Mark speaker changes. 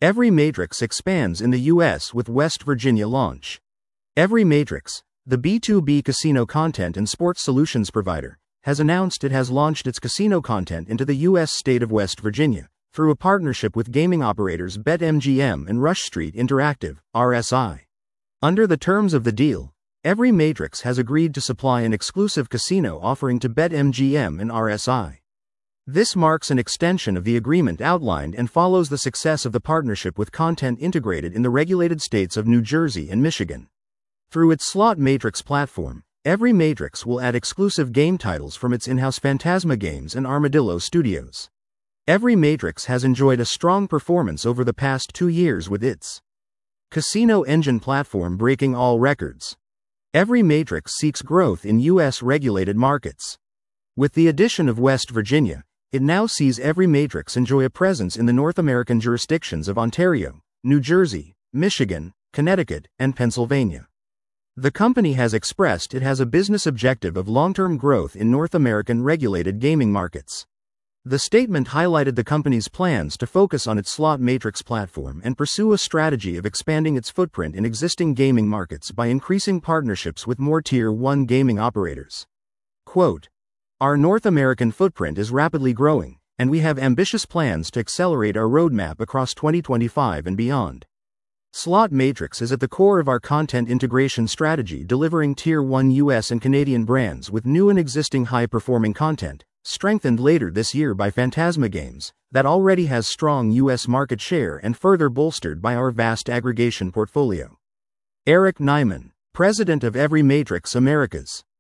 Speaker 1: Every Matrix expands in the U.S. with West Virginia launch. Every Matrix, the B2B casino content and sports solutions provider, has announced it has launched its casino content into the U.S. state of West Virginia, through a partnership with gaming operators BetMGM and Rush Street Interactive, RSI. Under the terms of the deal, Every Matrix has agreed to supply an exclusive casino offering to BetMGM and RSI. This marks an extension of the agreement outlined and follows the success of the partnership with content integrated in the regulated states of New Jersey and Michigan. Through its Slot Matrix platform, Every Matrix will add exclusive game titles from its in-house Phantasma Games and Armadillo Studios. Every Matrix has enjoyed a strong performance over the past 2 years with its casino engine platform breaking all records. Every Matrix seeks growth in U.S. regulated markets. With the addition of West Virginia, it now sees Every Matrix enjoy a presence in the North American jurisdictions of Ontario, New Jersey, Michigan, Connecticut, and Pennsylvania. The company has expressed it has a business objective of long-term growth in North American regulated gaming markets. The statement highlighted the company's plans to focus on its Slot Matrix platform and pursue a strategy of expanding its footprint in existing gaming markets by increasing partnerships with more Tier 1 gaming operators. Quote, "Our North American footprint is rapidly growing, and we have ambitious plans to accelerate our roadmap across 2025 and beyond. Slot Matrix is at the core of our content integration strategy, delivering Tier 1 US and Canadian brands with new and existing high-performing content, strengthened later this year by Phantasma Games, that already has strong US market share and further bolstered by our vast aggregation portfolio." Eric Nyman, president of Every Matrix Americas.